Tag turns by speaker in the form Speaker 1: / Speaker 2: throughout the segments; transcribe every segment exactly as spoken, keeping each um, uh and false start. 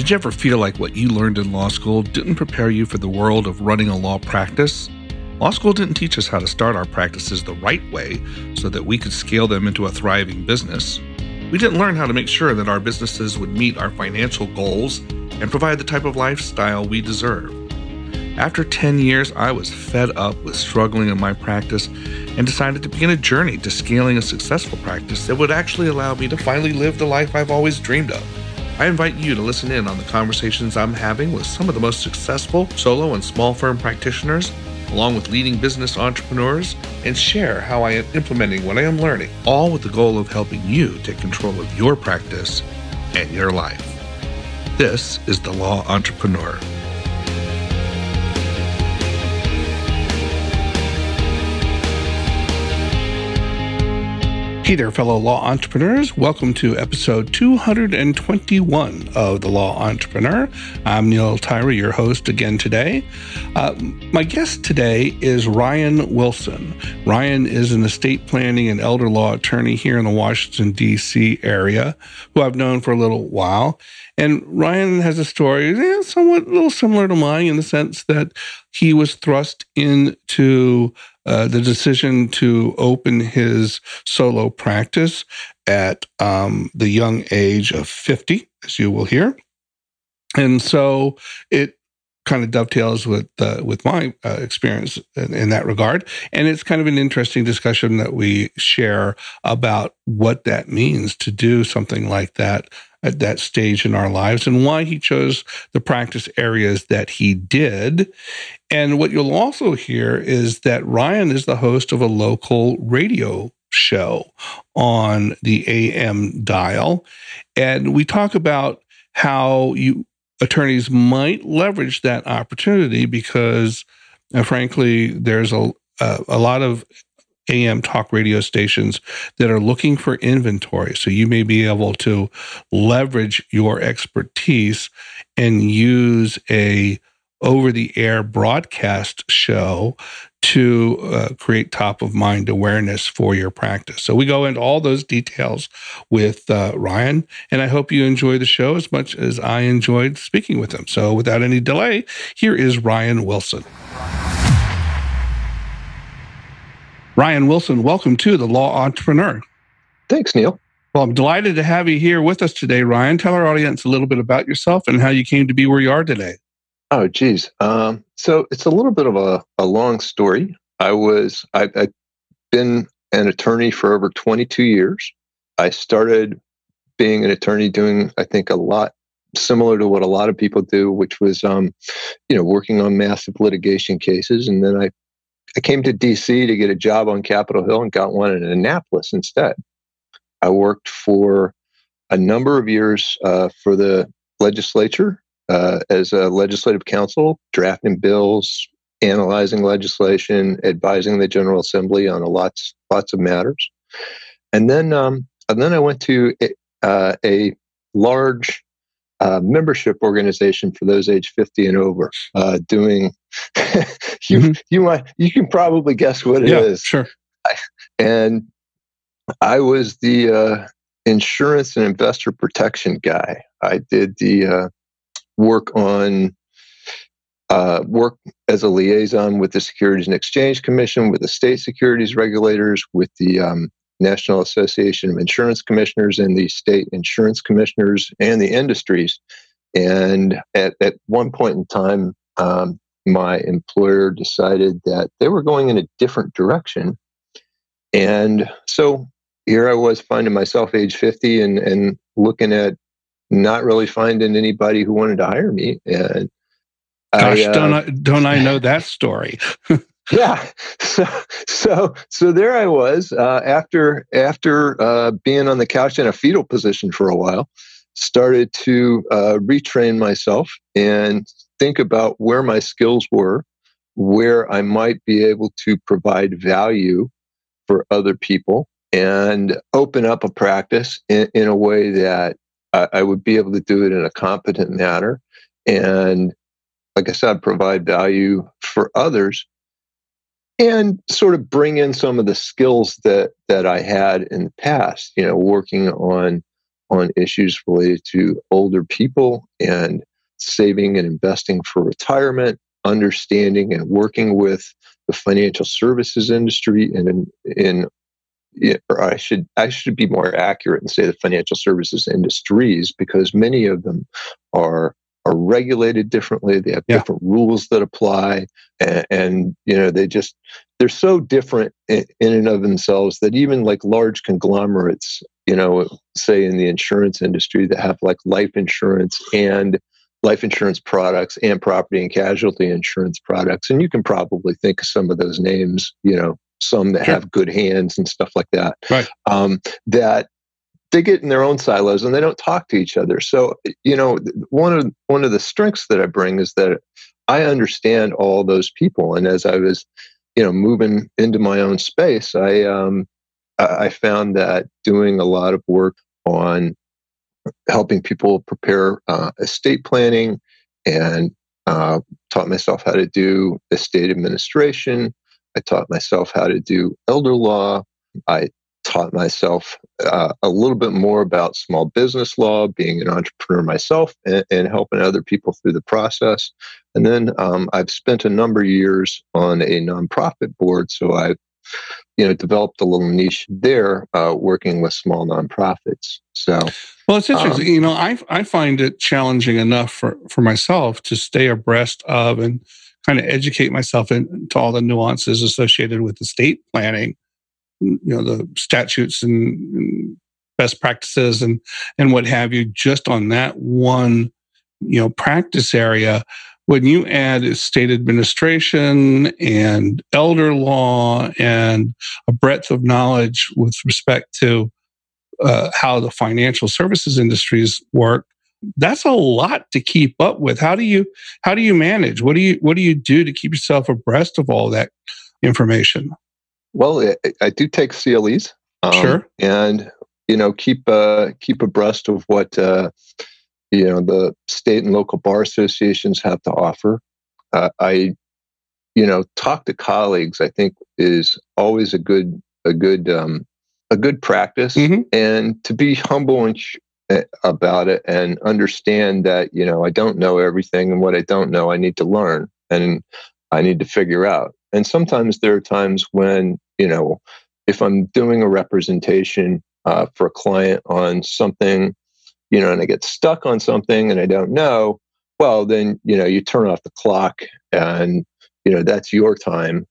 Speaker 1: Did you ever feel like what you learned in law school didn't prepare you for the world of running a law practice? Law school didn't teach us how to start our practices the right way so that we could scale them into a thriving business. We didn't learn how to make sure that our businesses would meet our financial goals and provide the type of lifestyle we deserve. After ten years, I was fed up with struggling in my practice and decided to begin a journey to scaling a successful practice that would actually allow me to finally live the life I've always dreamed of. I invite you to listen in on the conversations I'm having with some of the most successful solo and small firm practitioners, along with leading business entrepreneurs, and share how I am implementing what I am learning, all with the goal of helping you take control of your practice and your life. This is The Law Entrepreneur. Hey there, fellow law entrepreneurs. Welcome to episode two hundred twenty-one of The Law Entrepreneur. I'm Neil Tyra, your host again today. Uh, my guest today is Ryan Wilson. Ryan is an estate planning and elder law attorney here in the Washington, D C area, who I've known for a little while. And Ryan has a story eh, somewhat a little similar to mine in the sense that he was thrust into Uh, the decision to open his solo practice at um, the young age of fifty, as you will hear. And so it kind of dovetails with uh, with my uh, experience in, in that regard. And it's kind of an interesting discussion that we share about what that means to do something like that at that stage in our lives and why he chose the practice areas that he did. And what you'll also hear is that Ryan is the host of a local radio show on the A M dial. And we talk about how you attorneys might leverage that opportunity because, uh, frankly, there's a, a, a lot of A M talk radio stations that are looking for inventory. So you may be able to leverage your expertise and use a over-the-air broadcast show to uh, create top-of-mind awareness for your practice. So we go into all those details with uh, Ryan, and I hope you enjoy the show as much as I enjoyed speaking with him. So without any delay, here is Ryan Wilson. Ryan Wilson, welcome to The Law Entrepreneur.
Speaker 2: Thanks, Neil.
Speaker 1: Well, I'm delighted to have you here with us today, Ryan. Tell our audience a little bit about yourself and how you came to be where you are today.
Speaker 2: Oh, geez. Um, so it's a little bit of a, a long story. I was, I, I've been an attorney for over twenty-two years. I started being an attorney doing, I think, a lot similar to what a lot of people do, which was, um, you know, working on massive litigation cases. And then I I came to D C to get a job on Capitol Hill and got one in Annapolis instead. I worked for a number of years uh, for the legislature uh, as a legislative counsel, drafting bills, analyzing legislation, advising the General Assembly on a lots lots of matters. And then um, and then I went to a, uh, a large Uh, membership organization for those age fifty and over, uh, doing, you mm-hmm. you might, you can probably guess what it
Speaker 1: yeah,
Speaker 2: is.
Speaker 1: Sure.
Speaker 2: I, and I was the uh, insurance and investor protection guy. I did the uh, work on, uh, work as a liaison with the Securities and Exchange Commission, with the state securities regulators, with the um, National Association of Insurance Commissioners and the state insurance commissioners and the industries. And at, at one point in time, um, my employer decided that they were going in a different direction. And so here I was finding myself age fifty and, and looking at not really finding anybody who wanted to hire me. And
Speaker 1: Gosh,
Speaker 2: I, uh,
Speaker 1: don't I, don't I know that story?
Speaker 2: Yeah, so so so there I was uh, after after uh, being on the couch in a fetal position for a while, started to uh, retrain myself and think about where my skills were, where I might be able to provide value for other people, and open up a practice in, in a way that I, I would be able to do it in a competent manner, and like I said, provide value for others. And sort of bring in some of the skills that that I had in the past, you know, working on on issues related to older people and saving and investing for retirement, understanding and working with the financial services industry and in, in or I should I should be more accurate and say the financial services industries, because many of them are are regulated differently. They have
Speaker 1: Yeah.
Speaker 2: different rules that apply, and, and you know they just they're so different in, in and of themselves that even like large conglomerates, you know, say in the insurance industry that have like life insurance and life insurance products and property and casualty insurance products, and you can probably think of some of those names, you know. Some that
Speaker 1: Sure.
Speaker 2: have good hands and stuff like that,
Speaker 1: Right.
Speaker 2: um, that they get in their own silos and they don't talk to each other. So, you know, one of one of the strengths that I bring is that I understand all those people. And as I was, you know, moving into my own space, I um, I found that doing a lot of work on helping people prepare uh, estate planning and uh, taught myself how to do estate administration. I taught myself how to do elder law. I taught myself uh, a little bit more about small business law, being an entrepreneur myself, and, and helping other people through the process. And then um, I've spent a number of years on a nonprofit board, so I've you know developed a little niche there, uh, working with small nonprofits. So,
Speaker 1: well, it's interesting.
Speaker 2: Um,
Speaker 1: you know, I I find it challenging enough for for myself to stay abreast of and kind of educate myself into all the nuances associated with estate planning, you know, the statutes and, and best practices and and what have you, just on that one, you know, practice area. When you add estate administration and elder law and a breadth of knowledge with respect to uh, how the financial services industries work, that's a lot to keep up with. How do you how do you manage? What do you what do you do to keep yourself abreast of all that information?
Speaker 2: well, I, I do take C L Es, um,
Speaker 1: Sure.
Speaker 2: and you know keep uh, keep abreast of what uh, you know the state and local bar associations have to offer. Uh, I you know talk to colleagues. I think is always a good a good um, a good practice,
Speaker 1: Mm-hmm.
Speaker 2: and to be humble and sh- about it and understand that you know I don't know everything, and what I don't know I need to learn and I need to figure out. And sometimes there are times when you know if I'm doing a representation uh, for a client on something, you know, and I get stuck on something and I don't know, well, then you know you turn off the clock, and you know that's your time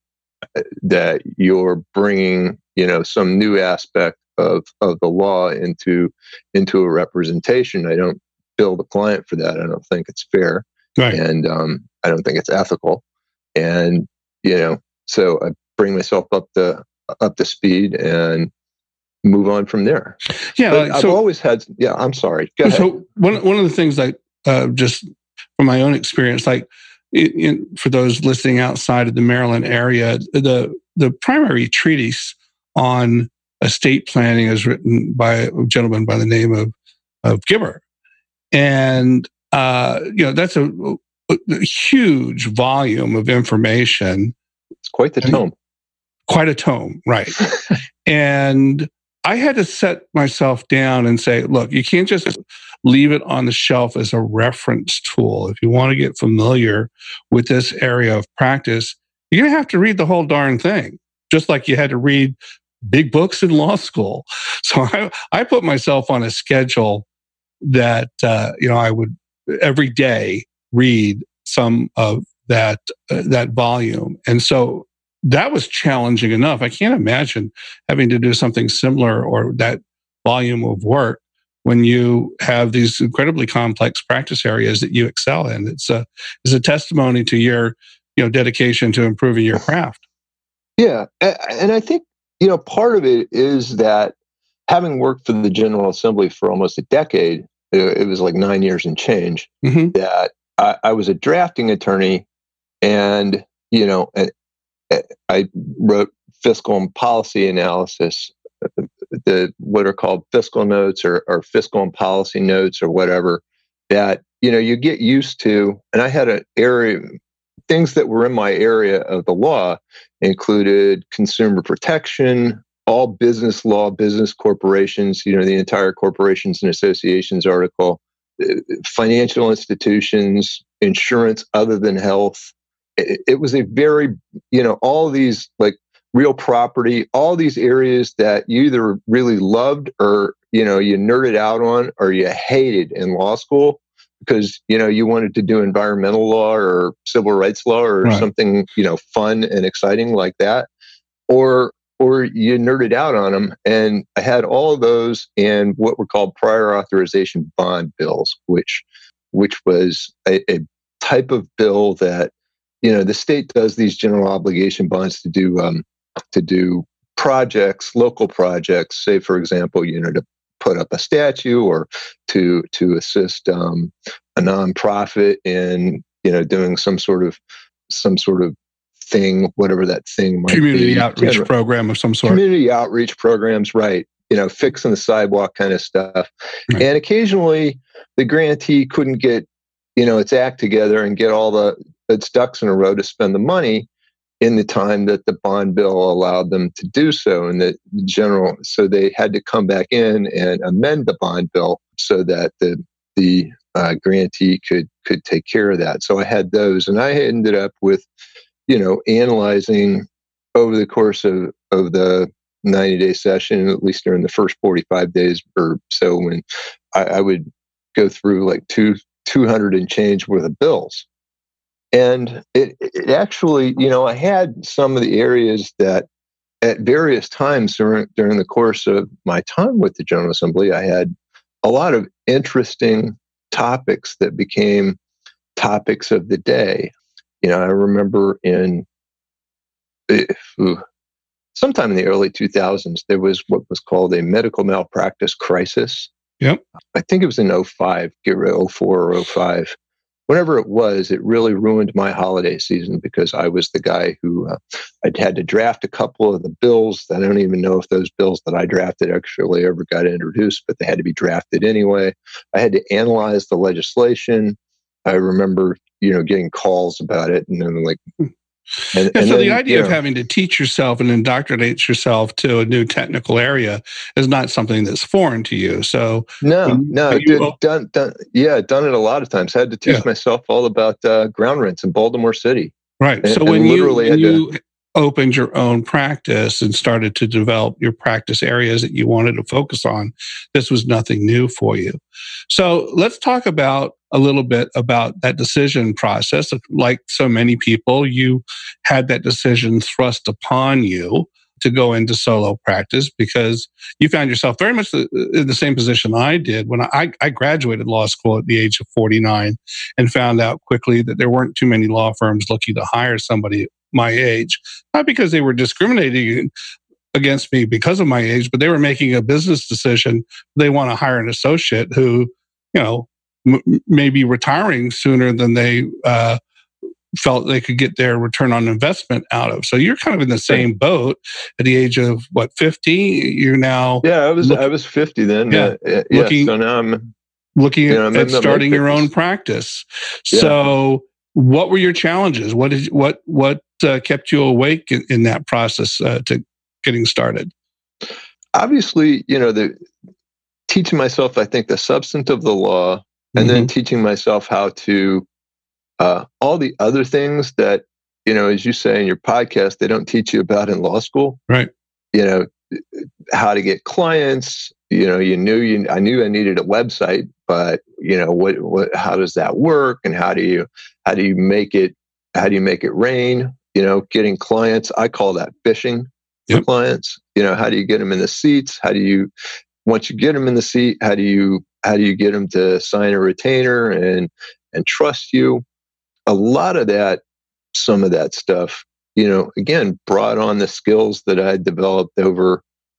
Speaker 2: that you're bringing you know some new aspect of of the law into into a representation. I don't bill the client for that. I don't think it's fair,
Speaker 1: Right.
Speaker 2: and um, I don't think it's ethical. And you know, so I bring myself up to up to speed and move on from there.
Speaker 1: Yeah.
Speaker 2: But
Speaker 1: like,
Speaker 2: I've
Speaker 1: so
Speaker 2: always had. Yeah, I'm sorry. Go ahead.
Speaker 1: so one one of the things that uh, just from my own experience, like in, in, for those listening outside of the Maryland area, the the primary treatise on estate planning is written by a gentleman by the name of of Gibber, and uh, you know that's a, a huge volume of information.
Speaker 2: It's quite the tome.
Speaker 1: Quite a tome, right? And I had to set myself down and say, look, you can't just leave it on the shelf as a reference tool. If you want to get familiar with this area of practice, you're going to have to read the whole darn thing, just like you had to read big books in law school. So I, I put myself on a schedule that, uh, you know, I would every day read some of that, uh, that volume. And so that was challenging enough. I can't imagine having to do something similar or that volume of work when you have these incredibly complex practice areas that you excel in. It's a, it's a testimony to your, you know, dedication to improving your craft.
Speaker 2: Yeah. And I think, you know, part of it is that having worked for the General Assembly for almost a decade, it was like nine years and change, mm-hmm. that I, I was a drafting attorney and, you know, and I wrote fiscal and policy analysis, the what are called fiscal notes or, or fiscal and policy notes or whatever that, you know, you get used to. And I had an area, things that were in my area of the law included consumer protection, all business law, business corporations, you know, the entire corporations and associations article, financial institutions, insurance other than health. It, it was a very, you know, all these like real property, all these areas that you either really loved or, you know, you nerded out on or you hated in law school because, you know, you wanted to do environmental law or civil rights law or
Speaker 1: Right.
Speaker 2: something, you know, fun and exciting like that. Or or you nerded out on them. And I had all of those in what were called prior authorization bond bills, which which was a, a type of bill that, you know, the state does these general obligation bonds to do um, to do projects, local projects, say, for example, you know, to put up a statue or to to assist um, a nonprofit in, you know, doing some sort of some sort of thing, whatever that thing might
Speaker 1: community
Speaker 2: be.
Speaker 1: Community outreach
Speaker 2: General,
Speaker 1: program of some sort.
Speaker 2: Community outreach programs, right. You know, fixing the sidewalk kind of stuff. Right. And occasionally the grantee couldn't get, you know, its act together and get all the its ducks in a row to spend the money in the time that the bond bill allowed them to do so. And the general, so they had to come back in and amend the bond bill so that the the uh, grantee could could take care of that. So I had those, and I ended up with, you know, analyzing over the course of, of the ninety-day session, at least during the first forty-five days or so, when I, I would go through like two, 200 and change worth of bills. And it, it actually, you know, I had some of the areas that at various times during, during the course of my time with the General Assembly, I had a lot of interesting topics that became topics of the day. You know, I remember in uh, sometime in the early two thousands, there was what was called a medical malpractice crisis.
Speaker 1: Yep.
Speaker 2: I think it was in oh five, get rid oh four or oh five. Whenever it was, it really ruined my holiday season because I was the guy who uh, I'd had to draft a couple of the bills. I don't even know if those bills that I drafted actually ever got introduced, but they had to be drafted anyway. I had to analyze the legislation. I remember, you know, getting calls about it, and then like, and,
Speaker 1: yeah,
Speaker 2: and
Speaker 1: so
Speaker 2: then,
Speaker 1: the idea
Speaker 2: you know,
Speaker 1: of having to teach yourself and indoctrinate yourself to a new technical area is not something that's foreign to you. So
Speaker 2: no,
Speaker 1: when,
Speaker 2: no,
Speaker 1: when you,
Speaker 2: did, done, done, yeah, done it a lot of times. I had to teach
Speaker 1: yeah.
Speaker 2: myself all about uh, ground rents in Baltimore City.
Speaker 1: Right.
Speaker 2: And,
Speaker 1: so when
Speaker 2: and
Speaker 1: you
Speaker 2: literally
Speaker 1: when
Speaker 2: had
Speaker 1: you
Speaker 2: to,
Speaker 1: opened your own practice and started to develop your practice areas that you wanted to focus on, this was nothing new for you. So let's talk about a little bit about that decision process. Like so many people, you had that decision thrust upon you to go into solo practice because you found yourself very much in the same position I did when I, I graduated law school at the age of forty-nine and found out quickly that there weren't too many law firms looking to hire somebody my age, not because they were discriminating against me because of my age, but they were making a business decision. They want to hire an associate who, you know, m- may be retiring sooner than they uh, felt they could get their return on investment out of. So you're kind of in the same boat at the age of what, fifty? You're now
Speaker 2: yeah, I was
Speaker 1: look,
Speaker 2: I was fifty then.
Speaker 1: Yeah,
Speaker 2: uh, yeah.
Speaker 1: looking,
Speaker 2: So now I'm
Speaker 1: looking
Speaker 2: you know,
Speaker 1: at,
Speaker 2: I'm
Speaker 1: at starting your own practice.
Speaker 2: Yeah.
Speaker 1: So what were your challenges? What did what what uh, kept you awake in, in that process uh, to getting started?
Speaker 2: Obviously, you know, the teaching myself, I think, the substance of the law, and mm-hmm. then teaching myself how to uh, all the other things that, you know, as you say in your podcast, they don't teach you about in law school.
Speaker 1: Right.
Speaker 2: You know, how to get clients. You know, you knew you. I knew I needed a website, but you know, what, what, how does that work, and how do you, how do you make it, how do you make it rain? You know, getting clients. I call that fishing for yep. clients. You know, how do you get them in the seats? How do you, once you get them in the seat, how do you, how do you get them to sign a retainer and and trust you? A lot of that, some of that stuff, you know, again, brought on the skills that I developed over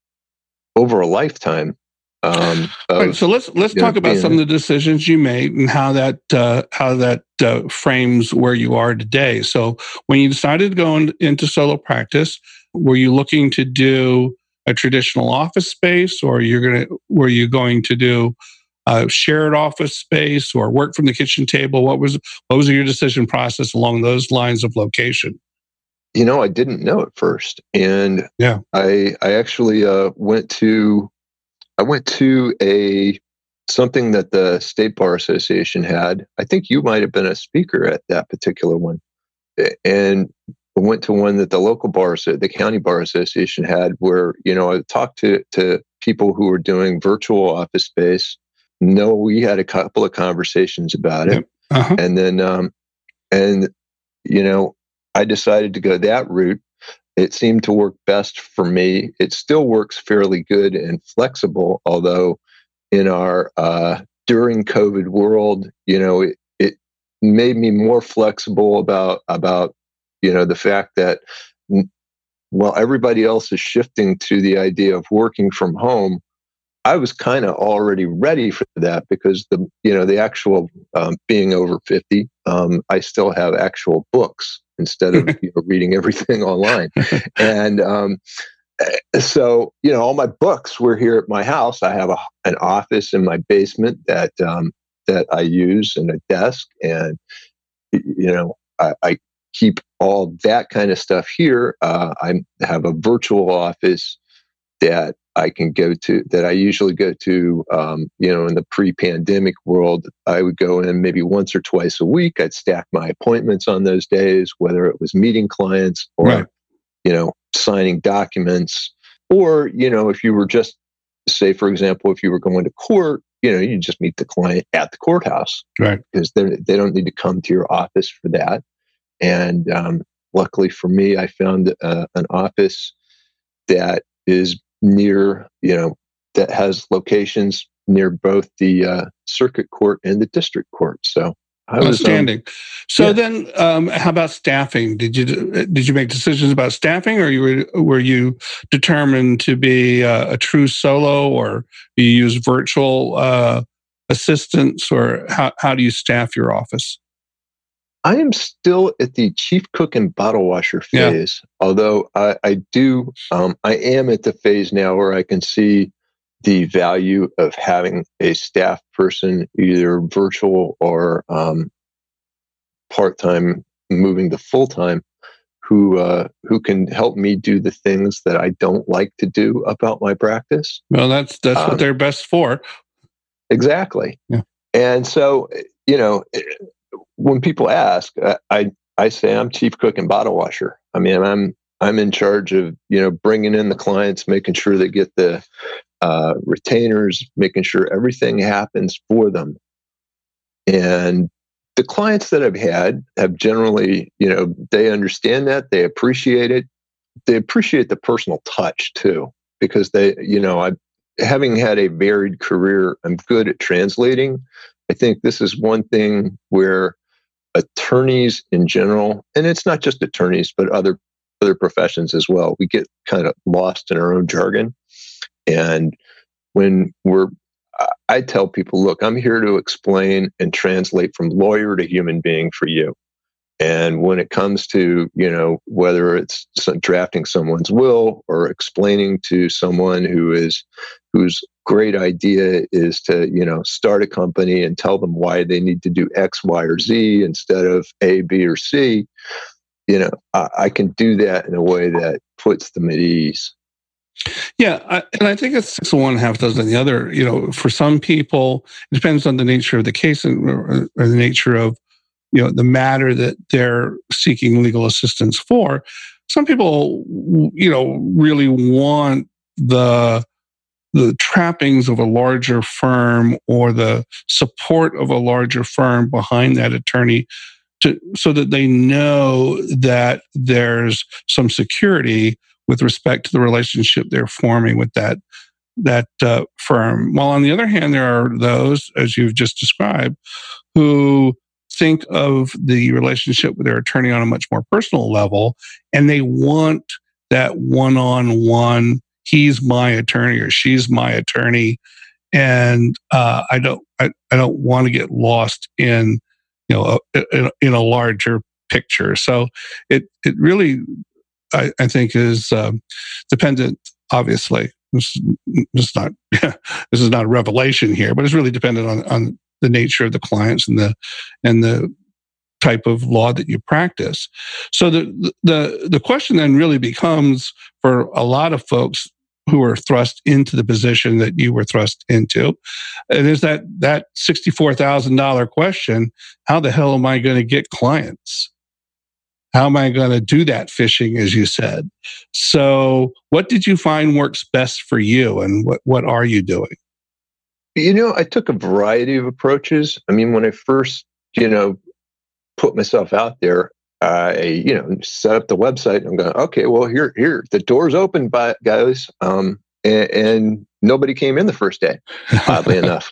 Speaker 2: over a lifetime. Um, of,
Speaker 1: right, so let's let's talk know, about some of the decisions you made and how that uh, how that uh, frames where you are today. So when you decided to go in, into solo practice, were you looking to do a traditional office space, or you're gonna were you going to do a shared office space or work from the kitchen table? What was what was your decision process along those lines of location?
Speaker 2: you know, I didn't know at first. And
Speaker 1: yeah,
Speaker 2: I, I actually uh, went to, I went to a, something that the State Bar Association had. I think you might have been a speaker at that particular one. And I went to one that the local bar, the county bar association had, where, you know, I talked to, to people who were doing virtual office space. No, we had a couple of conversations about it.
Speaker 1: yep. uh-huh.
Speaker 2: And then, um, and, you know, I decided to go that route. It seemed to work best for me. It still works fairly good and flexible, although in our uh, during COVID world, you know, it, it made me more flexible about about you know the fact that while everybody else is shifting to the idea of working from home, I was kind of already ready for that because the you know the actual um, being over fifty, um, I still have actual books instead of you know, reading everything online, and um, so you know all my books were here at my house. I have a, an office in my basement that um, that I use and a desk, and you know I, I keep all that kind of stuff here. Uh, I have a virtual office that I can go to, that I usually go to, um, you know, in the pre-pandemic world, I would go in maybe once or twice a week. I'd stack my appointments on those days, whether it was meeting clients or, right. you know, signing documents, or, you know, if you were just, say, for example, if you were going to court, you know, you just meet the client at the courthouse,
Speaker 1: right?
Speaker 2: Because they they don't need to come to your office for that. And um, luckily for me, I found uh, an office that is near, you know, that has locations near both the uh, circuit court and the district court. So I was
Speaker 1: outstanding.
Speaker 2: Um,
Speaker 1: so
Speaker 2: yeah.
Speaker 1: then, um, how about staffing? Did you did you make decisions about staffing, or you were were you determined to be a, a true solo, or do you use virtual uh, assistants, or how how do you staff your office?
Speaker 2: I am still at the chief cook and bottle washer phase, yeah. although I, I do, um, I am at the phase now where I can see the value of having a staff person, either virtual or um, part-time, moving to full-time, who uh, who can help me do the things that I don't like to do about my practice.
Speaker 1: Well, that's that's um, what they're best for.
Speaker 2: Exactly.
Speaker 1: Yeah.
Speaker 2: And so, you know, when people ask, I I say I'm chief cook and bottle washer. I mean, I'm I'm in charge of you know bringing in the clients, making sure they get the uh, retainers, making sure everything happens for them. And the clients that I've had have generally, you know, they understand that, they appreciate it, they appreciate the personal touch too, because they, you know, I having had a varied career, I'm good at translating. I think this is one thing where attorneys in general, and it's not just attorneys, but other other professions as well, we get kind of lost in our own jargon. And when we're, I tell people, look, I'm here to explain and translate from lawyer to human being for you. And when it comes to, you know, whether it's drafting someone's will or explaining to someone who is, whose great idea is to, you know, start a company and tell them why they need to do X, Y, or Z instead of A, B, or C, you know, I, I can do that in a way that puts them at ease.
Speaker 1: Yeah, I, and I think it's six of one, half dozen of the other. You know, for some people, it depends on the nature of the case and, or, or the nature of, you know, the matter that they're seeking legal assistance for. Some people, you know, really want the the trappings of a larger firm or the support of a larger firm behind that attorney, to so that they know that there's some security with respect to the relationship they're forming with that that uh, firm. While on the other hand, there are those, as you've just described, who think of the relationship with their attorney on a much more personal level, and they want that one-on-one, he's my attorney or she's my attorney, and uh, I don't I, I don't want to get lost in you know a, in, in a larger picture. So it it really I, I think is um, dependent. Obviously, this, this is not this is not a revelation here, but it's really dependent on on the nature of the clients and the and the type of law that you practice. So the the the question then really becomes for a lot of folks who are thrust into the position that you were thrust into, and is that that sixty-four thousand dollars question: how the hell am I going to get clients? How am I going to do that fishing, as you said? So what did you find works best for you, and what, what are you doing?
Speaker 2: You know, I took a variety of approaches. I mean, when I first, you know, put myself out there, I, you know, set up the website. I'm going, okay, well, here, here, the door's open, by, guys. Um, and, and nobody came in the first day, oddly enough.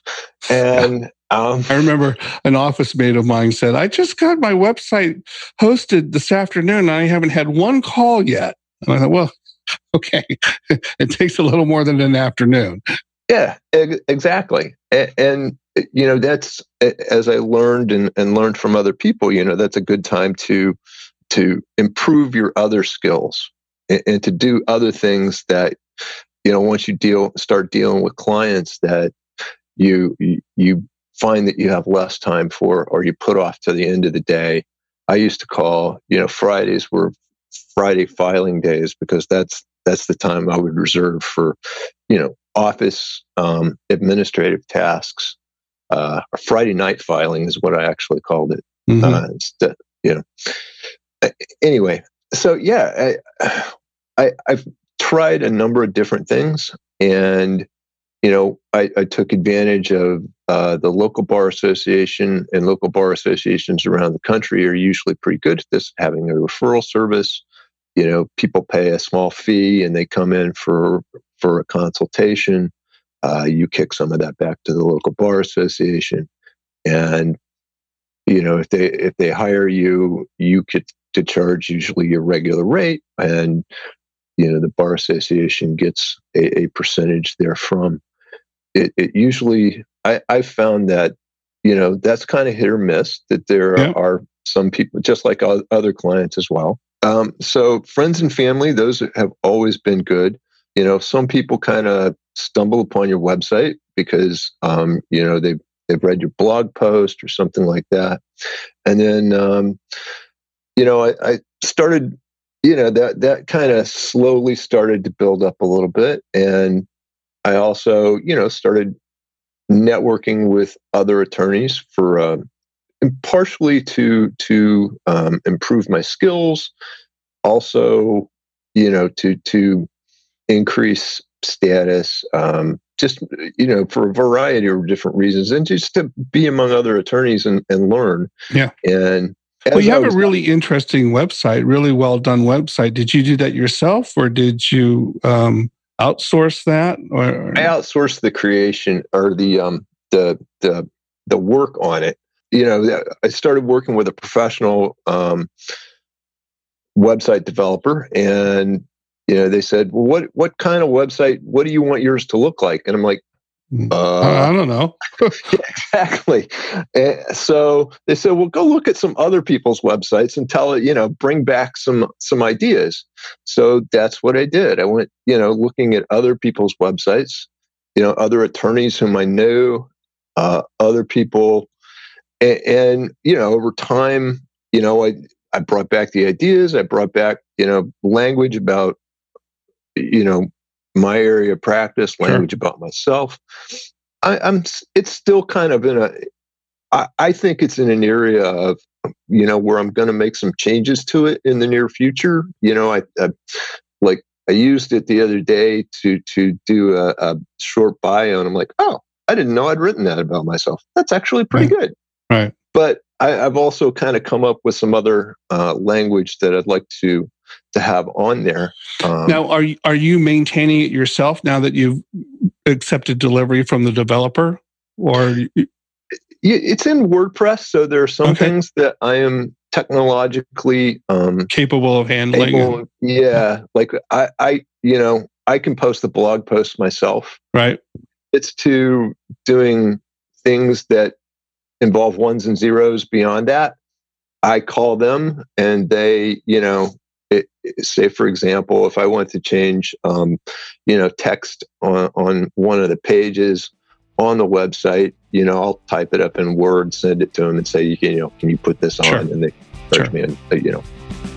Speaker 2: And um,
Speaker 1: I remember an office mate of mine said, I just got my website hosted this afternoon and I haven't had one call yet. And I thought, well, okay, it takes a little more than an afternoon.
Speaker 2: Yeah, e- exactly. And, and, you know, that's, as I learned and, and learned from other people, you know, that's a good time to, to improve your other skills and, and to do other things that, you know, once you deal, start dealing with clients that you, you find that you have less time for, or you put off to the end of the day. I used to call, you know, Fridays were Friday filing days, because that's, that's the time I would reserve for, you know, office um, administrative tasks. Uh, Friday night filing is what I actually called it. Mm-hmm. Uh, instead, you know. Anyway, so yeah, I, I, I've tried a number of different things, and you know, I, I took advantage of uh, the local bar association, and local bar associations around the country are usually pretty good at this, having a referral service. You know, people pay a small fee and they come in for for a consultation. Uh, you kick some of that back to the local bar association, and you know, if they if they hire you, you get to charge usually your regular rate, and you know, the bar association gets a, a percentage therefrom. It, it usually, I I found that, you know, that's kind of hit or miss. That there
Speaker 1: yeah.
Speaker 2: are some people, just like other clients as well. Um, so friends and family, those have always been good. You know, some people kind of stumble upon your website because, um, you know, they've, they've read your blog post or something like that. And then, um, you know, I, I started, you know, that, that kind of slowly started to build up a little bit. And I also, you know, started networking with other attorneys for, um, and partially to to um, improve my skills, also, you know, to to increase status, um, just, you know, for a variety of different reasons, and just to be among other attorneys and, and learn.
Speaker 1: Yeah.
Speaker 2: And
Speaker 1: well, you have a really interesting website, really well done website. Did you do that yourself, or did you um, outsource that? Or
Speaker 2: I outsourced the creation or the um, the the the work on it. You know, I started working with a professional um, website developer, and you know, they said, "Well, what what kind of website? What do you want yours to look like?" And I'm like,
Speaker 1: uh, "I don't know."
Speaker 2: Yeah, exactly. And so they said, "Well, go look at some other people's websites and tell it, you know, bring back some some ideas." So that's what I did. I went, you know, looking at other people's websites, you know, other attorneys whom I knew, uh, other people. And, and, you know, over time, you know, I, I brought back the ideas. I brought back, you know, language about, you know, my area of practice, language sure. about myself. I, I'm, it's still kind of in a, I, I think it's in an area of, you know, where I'm going to make some changes to it in the near future. You know, I, I like, I used it the other day to, to do a, a short bio, and I'm like, oh, I didn't know I'd written that about myself. That's actually pretty
Speaker 1: right.
Speaker 2: good.
Speaker 1: Right.
Speaker 2: But I, I've also kind of come up with some other uh, language that I'd like to to have on there. Um,
Speaker 1: now, are you, are you maintaining it yourself now that you've accepted delivery from the developer, or
Speaker 2: it, it's in WordPress? So there are some
Speaker 1: okay.
Speaker 2: things that I am technologically um,
Speaker 1: capable of handling.
Speaker 2: Able, yeah, like I, I, you know, I can post the blog post myself.
Speaker 1: Right.
Speaker 2: It's to doing things that involve ones and zeros beyond that. I call them, and they, you know, it, say for example, if I want to change, um, you know, text on, on one of the pages on the website, you know, I'll type it up in Word, send it to them, and say, you know, can you put this on?
Speaker 1: Sure.
Speaker 2: And they charge
Speaker 1: Sure.
Speaker 2: me, and, you know.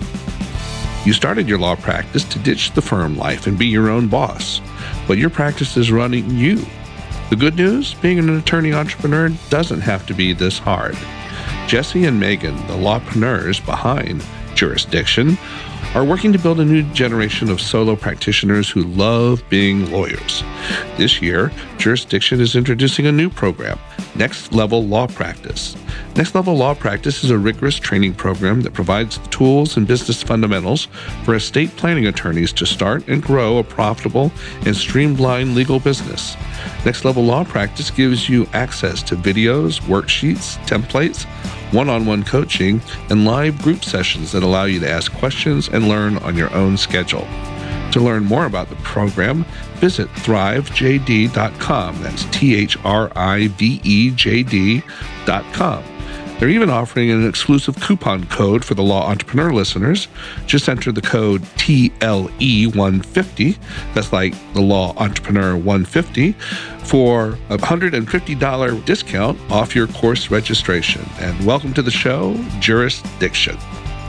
Speaker 1: You started your law practice to ditch the firm life and be your own boss, but your practice is running you. The good news, being an attorney entrepreneur doesn't have to be this hard. Jesse and Megan, the lawpreneurs behind Jurisdiction, are working to build a new generation of solo practitioners who love being lawyers. This year, Jurisdiction is introducing a new program, Next Level Law Practice. Next Level Law Practice is a rigorous training program that provides the tools and business fundamentals for estate planning attorneys to start and grow a profitable and streamlined legal business. Next Level Law Practice gives you access to videos, worksheets, templates, one-on-one coaching, and live group sessions that allow you to ask questions and learn on your own schedule. To learn more about the program, visit thrive j d dot com. That's T H R I V E J D dot com. They're even offering an exclusive coupon code for the Law Entrepreneur listeners. Just enter the code T L E one fifty, that's like the Law Entrepreneur one fifty, for a one hundred fifty dollars discount off your course registration. And welcome to the show, Jurisdiction.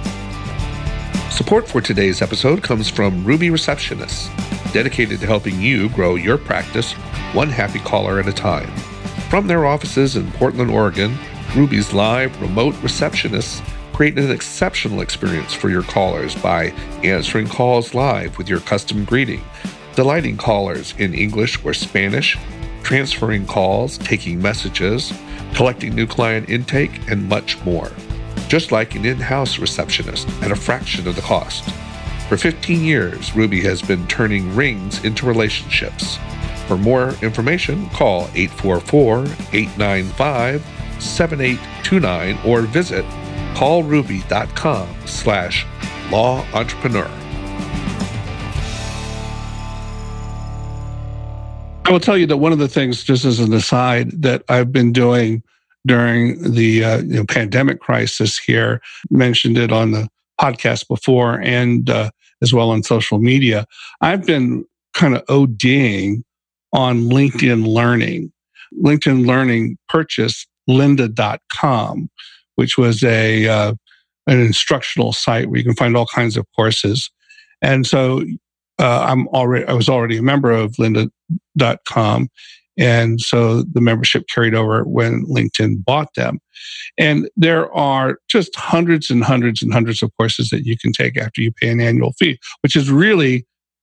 Speaker 1: Support for today's episode comes from Ruby Receptionists, dedicated to helping you grow your practice one happy caller at a time. From their offices in Portland, Oregon, Ruby's live remote receptionists create an exceptional experience for your callers by answering calls live with your custom greeting, delighting callers in English or Spanish, transferring calls, taking messages, collecting new client intake, and much more. Just like an in-house receptionist at a fraction of the cost. For fifteen years, Ruby has been turning rings into relationships. For more information, call eight four four, eight nine five, seven eight two nine or visit callruby.com slash law entrepreneur. I will tell you that one of the things, just as an aside, that I've been doing during the uh, you know, pandemic crisis here, mentioned it on the podcast before and uh, as well on social media, I've been kind of ODing on LinkedIn Learning. LinkedIn Learning purchased lynda dot com, which was a uh, an instructional site where you can find all kinds of courses. And so uh, I'm already I was already a member of lynda dot com. And so the membership carried over when LinkedIn bought them. And there are just hundreds and hundreds and hundreds of courses that you can take after you pay an annual fee, which is really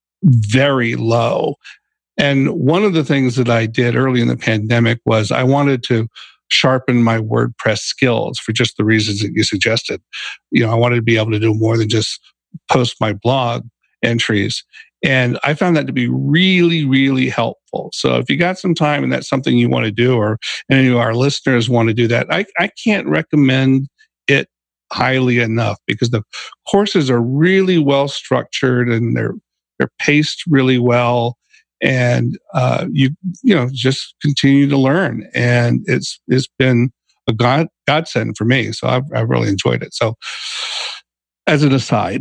Speaker 1: very low. And one of the things that I did early in the pandemic was I wanted to sharpen my WordPress skills for just the reasons that you suggested. You know, I wanted to be able to do more than just post my blog entries. And I found that to be really, really helpful. So if you got some time and that's something you want to do, or any of our listeners want to do that, I, I can't recommend it highly enough because the courses are really well structured and they're they're paced really well. And uh, you you know just continue to learn, and it's it's been a god godsend for me. So I've I've really enjoyed it. So as an aside.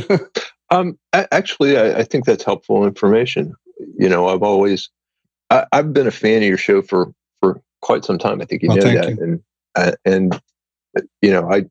Speaker 2: Um, actually, I, I think that's helpful information. You know, I've always, I, I've been a fan of your show for, for quite some time. I think you
Speaker 1: well,
Speaker 2: know that.
Speaker 1: You.
Speaker 2: And, uh, and, you know, I,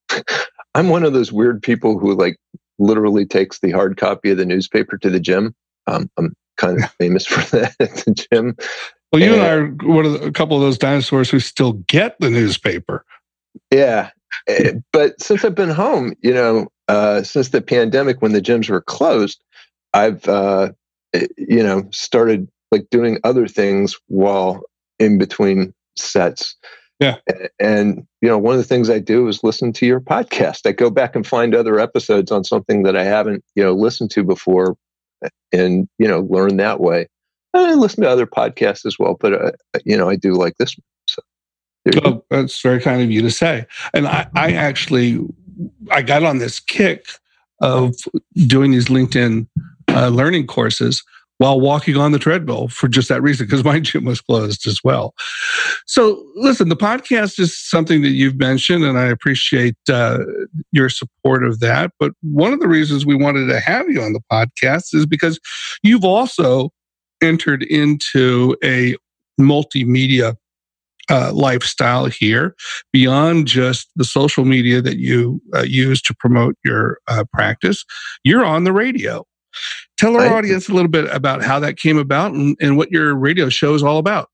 Speaker 2: I'm one of those weird people who like literally takes the hard copy of the newspaper to the gym. Um, I'm kind of famous for that at the gym.
Speaker 1: Well, you and, and I are one of the, a couple of those dinosaurs who still get the newspaper.
Speaker 2: Yeah. But since I've been home, you know, uh, since the pandemic, when the gyms were closed, I've, uh, you know, started like doing other things while in between sets.
Speaker 1: Yeah.
Speaker 2: And, you know, one of the things I do is listen to your podcast. I go back and find other episodes on something that I haven't, you know, listened to before and, you know, learn that way. And I listen to other podcasts as well, but, uh, you know, I do like this one. So.
Speaker 1: Oh, that's very kind of you to say. And I, I actually, I got on this kick of doing these LinkedIn uh, learning courses while walking on the treadmill for just that reason, because my gym was closed as well. So listen, the podcast is something that you've mentioned, and I appreciate uh, your support of that. But one of the reasons we wanted to have you on the podcast is because you've also entered into a multimedia uh, lifestyle here beyond just the social media that you uh, use to promote your uh, practice. You're on the radio. Tell our
Speaker 2: I,
Speaker 1: audience a little bit about how that came about and, and what your radio show is all about.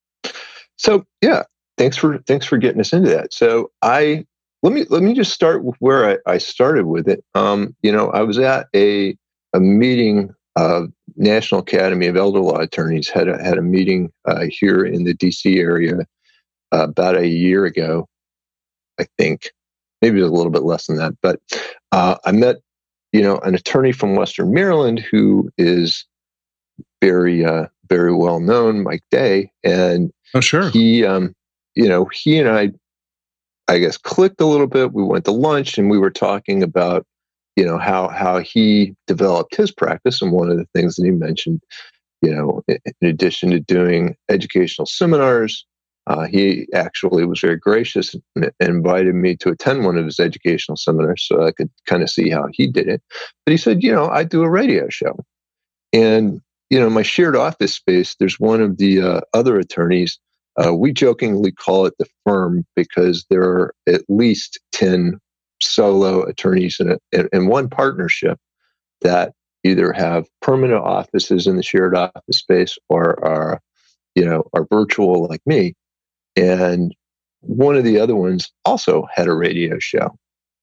Speaker 2: So yeah, thanks for thanks for getting us into that. So I let me let me just start with where I, I started with it. Um, you know, I was at a a meeting. Uh, National Academy of Elder Law Attorneys had a, had a meeting uh, here in the D C area uh, about a year ago, I think. Maybe it was a little bit less than that, but uh, I met, you know, an attorney from Western Maryland who is very, uh, very well known, Mike Day, and
Speaker 1: oh, sure,
Speaker 2: he, um, you know, he and I, I guess, clicked a little bit. We went to lunch and we were talking about, you know, how how he developed his practice, and one of the things that he mentioned, you know, in addition to doing educational seminars, uh, he actually was very gracious and invited me to attend one of his educational seminars so I could kind of see how he did it. But he said, you know, I do a radio show. And, you know, my shared office space, there's one of the uh, other attorneys. Uh, we jokingly call it the firm because there are at least ten solo attorneys in, a, in one partnership that either have permanent offices in the shared office space or are, you know, are virtual like me. And one of the other ones also had a radio show.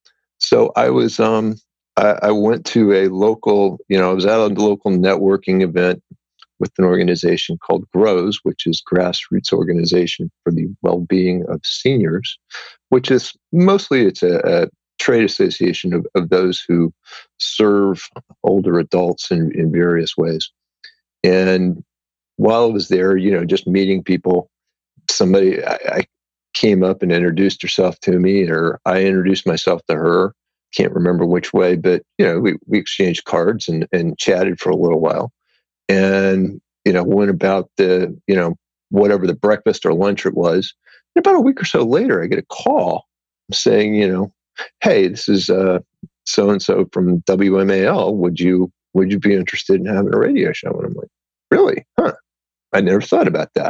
Speaker 2: So I was, um, I, I went to a local, you know, I was at a local networking event with an organization called GROWS, which is Grassroots Organization for the Well-Being of Seniors, which is mostly, it's a, a trade association of, of those who serve older adults in, in various ways. And while I was there, you know, just meeting people, somebody, I, I came up and introduced herself to me, or I introduced myself to her. Can't remember which way, but, you know, we, we exchanged cards and, and chatted for a little while. And, you know, went about the, you know, whatever the breakfast or lunch it was. And about a week or so later, I get a call saying, you know, hey, this is uh, so-and-so from W M A L. Would you, would you be interested in having a radio show? And I'm like, really? Huh. I never thought about that.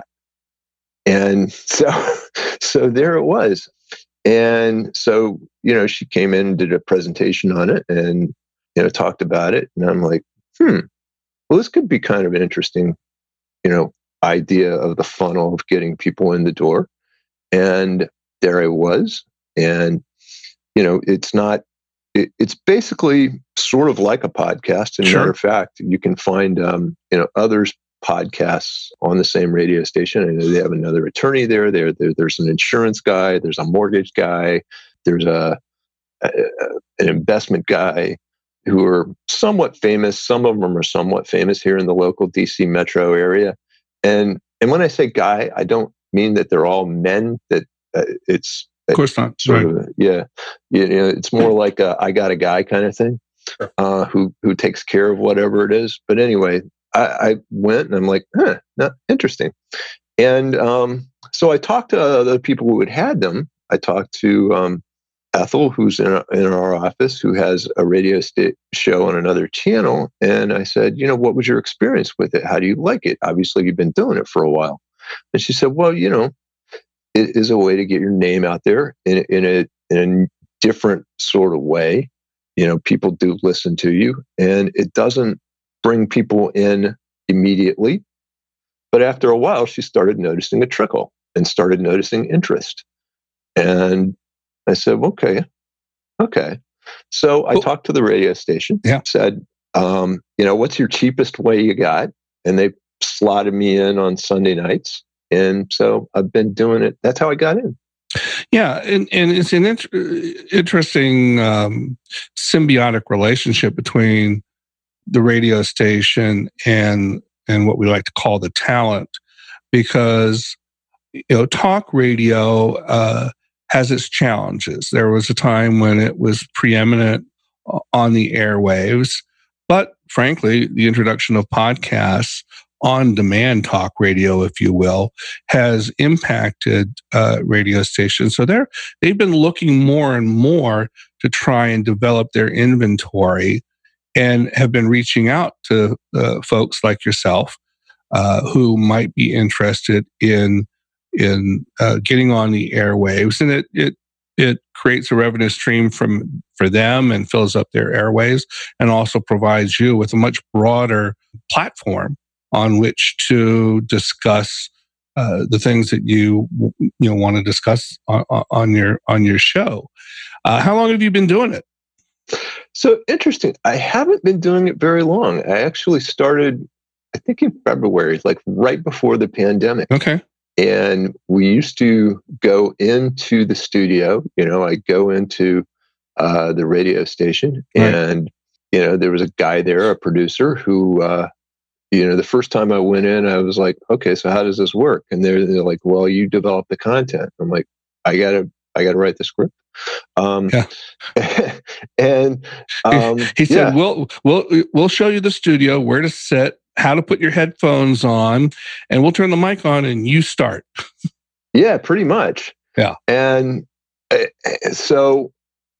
Speaker 2: And so, so there it was. And so, you know, she came in and did a presentation on it and, you know, talked about it. And I'm like, hmm, well, this could be kind of an interesting, you know, idea of the funnel of getting people in the door. And there I was. And, you know, it's not, it, it's basically sort of like a podcast. As a
Speaker 1: Sure.
Speaker 2: matter of fact, you can find, um, you know, others podcasts on the same radio station. I know they have another attorney there. There, there there's an insurance guy. There's a mortgage guy. There's a, a an investment guy who are somewhat famous. Some of them are somewhat famous here in the local D C metro area. And and when I say guy, I don't mean that they're all men. That uh, it's
Speaker 1: of course not.
Speaker 2: Sort
Speaker 1: right.
Speaker 2: of, yeah, you know, it's more like a I got a guy kind of thing, uh, who who takes care of whatever it is. But anyway, I, I went and I'm like, huh, not interesting. And um, so I talked to other people who had had them. I talked to um, Ethel, who's in, a, in our office, who has a radio st- show on another channel. And I said, you know, what was your experience with it? How do you like it? Obviously, you've been doing it for a while. And she said, well, you know, it is a way to get your name out there in, in, a, in a different sort of way. You know, people do listen to you, and it doesn't bring people in immediately. But after a while, she started noticing a trickle and started noticing interest. And I said, okay, okay. So I
Speaker 1: Cool.
Speaker 2: talked to the radio station,
Speaker 1: Yeah.
Speaker 2: said, um, you know, what's your cheapest way you got? And they slotted me in on Sunday nights. And so I've been doing it. That's how I got in.
Speaker 1: Yeah, and, and it's an int- interesting um, symbiotic relationship between the radio station and and what we like to call the talent, because you know talk radio uh, has its challenges. There was a time when it was preeminent on the airwaves, but frankly, the introduction of podcasts, on-demand talk radio, if you will, has impacted uh, radio stations. So they're they've been looking more and more to try and develop their inventory, and have been reaching out to uh, folks like yourself uh, who might be interested in in uh, getting on the airwaves, and it it it creates a revenue stream from for them and fills up their airways, and also provides you with a much broader platform on which to discuss uh, the things that you you know want to discuss on, on your on your show. Uh, how long have you been doing it?
Speaker 2: So interesting. I haven't been doing it very long. I actually started, I think, in February, like right before the pandemic.
Speaker 1: Okay.
Speaker 2: And we used to go into the studio. You know, I go into uh, the radio station,
Speaker 1: Right.
Speaker 2: and you know, there was a guy there, a producer, who, uh, you know, the first time I went in, I was like, okay, so how does this work? And they're, they're like, well, you develop the content. I'm like, I gotta, I gotta write the script. Um,
Speaker 1: yeah.
Speaker 2: and um,
Speaker 1: he said,
Speaker 2: yeah.
Speaker 1: "We'll we'll we'll show you the studio, where to sit, how to put your headphones on, and we'll turn the mic on, and you start."
Speaker 2: Yeah, pretty much.
Speaker 1: Yeah.
Speaker 2: And uh, so,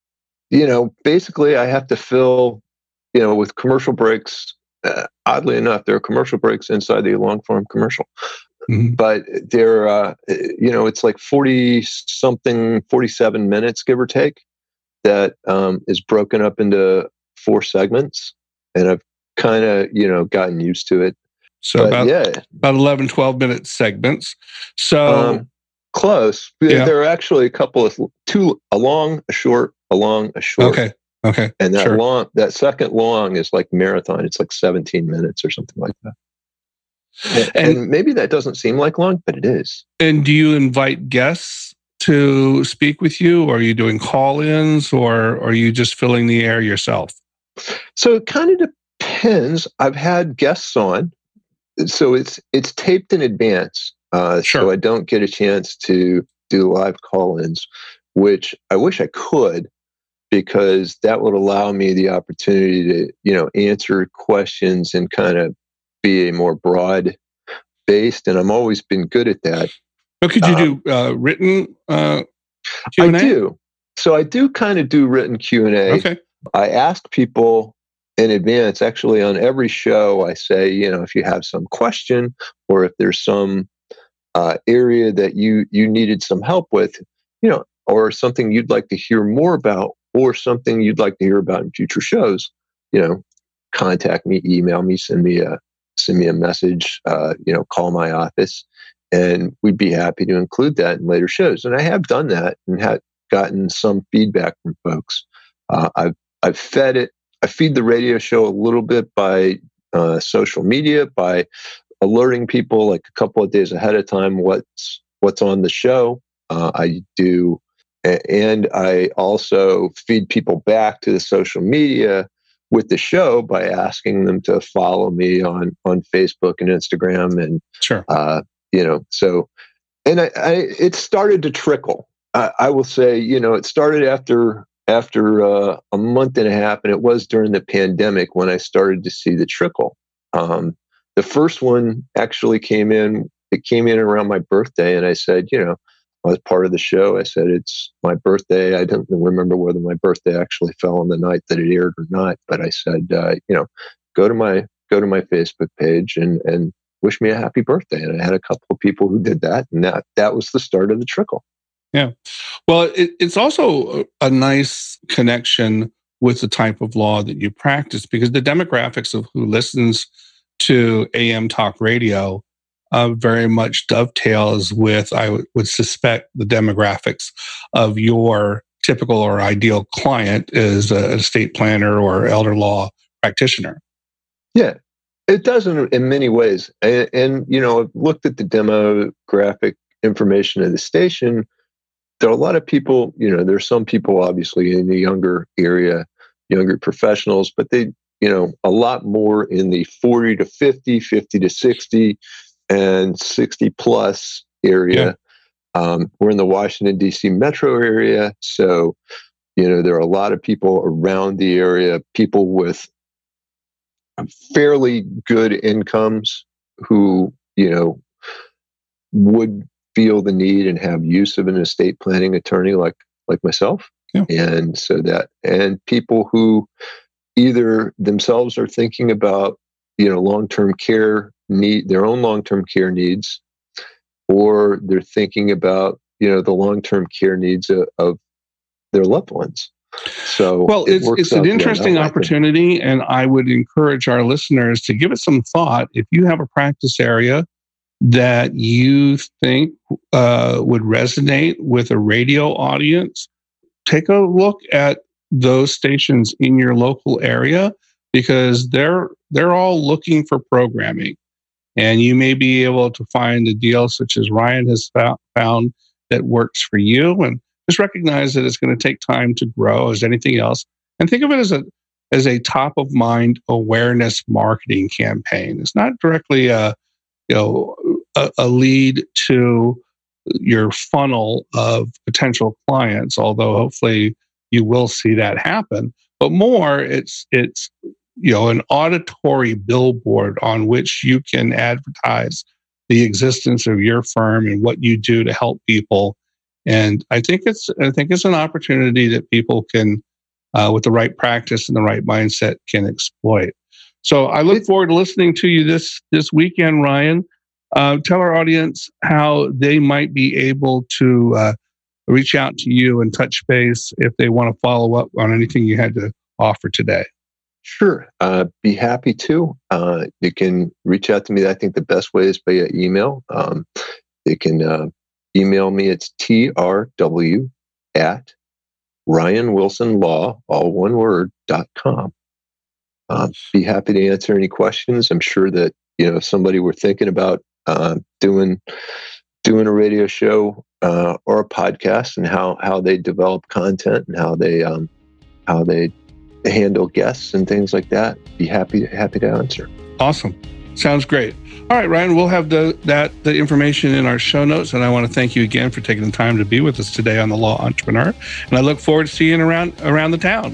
Speaker 2: you know, basically, I have to fill, you know, with commercial breaks. Uh, oddly enough, there are commercial breaks inside the long form commercial. Mm-hmm. But they're, uh, you know, it's like forty something, forty-seven minutes, give or take, that um, is broken up into four segments. And I've kind of, you know, gotten used to it.
Speaker 1: So but about, yeah. about eleven, twelve minute segments. So
Speaker 2: um, close. Yeah. There are actually a couple of two, a long, a short, a long, a short.
Speaker 1: Okay. Okay.
Speaker 2: And that
Speaker 1: sure.
Speaker 2: long, that second long is like marathon. It's like seventeen minutes or something like that. And, and maybe that doesn't seem like long, but it is.
Speaker 1: And do you invite guests to speak with you? Or are you doing call-ins, or, or are you just filling the air yourself?
Speaker 2: So it kind of depends. I've had guests on, so it's it's taped in advance. Uh,
Speaker 1: sure.
Speaker 2: So I don't get a chance to do live call-ins, which I wish I could, because that would allow me the opportunity to, you know, answer questions and kind of be a more broad based, and I'm always been good at that.
Speaker 1: But could you um, do uh, written uh, Q and A?
Speaker 2: I do. So I do kind of do written Q and A.
Speaker 1: Okay.
Speaker 2: I ask people in advance. Actually, on every show, I say, you know, if you have some question, or if there's some uh, area that you you needed some help with, you know, or something you'd like to hear more about, or something you'd like to hear about in future shows, you know, contact me, email me, send me a send me a message, uh, you know, call my office, and we'd be happy to include that in later shows. And I have done that and had gotten some feedback from folks. Uh, I've I've fed it. I feed the radio show a little bit by uh, social media, by alerting people like a couple of days ahead of time what's what's on the show. Uh, I do, and I also feed people back to the social media with the show by asking them to follow me on, on Facebook and Instagram. And,
Speaker 1: sure.
Speaker 2: uh, you know, so, and I, I it started to trickle. I, I will say, you know, it started after, after uh, a month and a half, and it was during the pandemic when I started to see the trickle. Um, the first one actually came in, it came in around my birthday, and I said, you know, as part of the show, I said, it's my birthday. I don't remember whether my birthday actually fell on the night that it aired or not, but I said, uh, you know, go to my go to my Facebook page and and wish me a happy birthday. And I had a couple of people who did that, and that that was the start of the trickle.
Speaker 1: Yeah, well, it, it's also a nice connection with the type of law that you practice, because the demographics of who listens to A M talk radio Uh, very much dovetails with, I w- would suspect, the demographics of your typical or ideal client is an estate planner or elder law practitioner.
Speaker 2: Yeah, it does in, in many ways. And, and, you know, I've looked at the demographic information of the station. There are a lot of people, you know, there's some people obviously in the younger area, younger professionals, but they, you know, a lot more in the forty to fifty, fifty to sixty, and sixty plus area. Yeah. Um, we're in the Washington, D C metro area. So, you know, there are a lot of people around the area, people with fairly good incomes who, you know, would feel the need and have use of an estate planning attorney like, like myself.
Speaker 1: Yeah.
Speaker 2: And so that, and people who either themselves are thinking about, you know, long-term care need, their own long-term care needs, or they're thinking about, you know, the long-term care needs of, of their loved ones. So,
Speaker 1: well,
Speaker 2: it
Speaker 1: it's it's an interesting well, opportunity, and I would encourage our listeners to give it some thought. If you have a practice area that you think uh, would resonate with a radio audience, take a look at those stations in your local area, because they're they're all looking for programming, and you may be able to find a deal such as Ryan has found that works for you. And just recognize that it's going to take time to grow as anything else, and think of it as a as a top of mind awareness marketing campaign. It's not directly a you know a, a lead to your funnel of potential clients, although hopefully you will see that happen. But more, it's it's you know an auditory billboard on which you can advertise the existence of your firm and what you do to help people. And I think it's I think it's an opportunity that people can, uh, with the right practice and the right mindset, can exploit. So I look forward to listening to you this this weekend, Ryan. Uh, tell our audience how they might be able to uh, reach out to you and touch base if they want to follow up on anything you had to offer today.
Speaker 2: Sure. Uh, be happy to. Uh, you can reach out to me. I think the best way is by email. Um, they can uh, email me. It's T R W at Ryan Wilson Law, all one word, dot com. Uh, be happy to answer any questions. I'm sure that, you know, if somebody were thinking about uh, doing doing a radio show uh, or a podcast, and how how they develop content and how they um, how they handle guests and things like that, be happy happy to answer.
Speaker 1: Awesome. Sounds great. All right, Ryan, we'll have the that the information in our show notes, and I want to thank you again for taking the time to be with us today on The Law Entrepreneur, and I look forward to seeing you around around the town.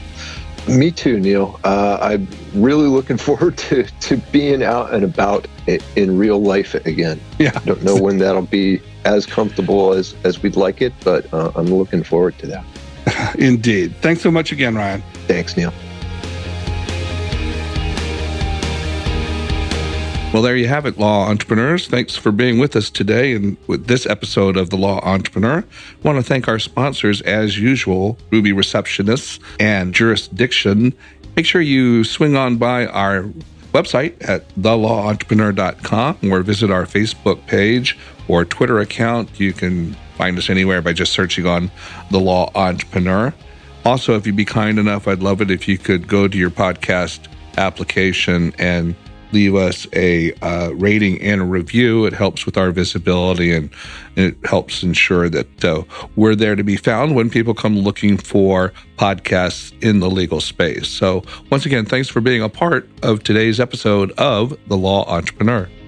Speaker 2: Me too, Neil. Uh, I'm really looking forward to, to being out and about in real life again.
Speaker 1: Yeah.
Speaker 2: I don't know when that'll be as comfortable as, as we'd like it, but uh, I'm looking forward to that.
Speaker 1: Indeed. Thanks so much again, Ryan.
Speaker 2: Thanks, Neil.
Speaker 1: Well, there you have it, Law Entrepreneurs. Thanks for being with us today and with this episode of The Law Entrepreneur. I want to thank our sponsors, as usual, Ruby Receptionists and Jurisdiction. Make sure you swing on by our website at the law entrepreneur dot com or visit our Facebook page or Twitter account. You can find us anywhere by just searching on The Law Entrepreneur. Also, if you'd be kind enough, I'd love it if you could go to your podcast application and leave us a uh, rating and a review. It helps with our visibility, and, and it helps ensure that uh, we're there to be found when people come looking for podcasts in the legal space. So once again, thanks for being a part of today's episode of The Law Entrepreneur.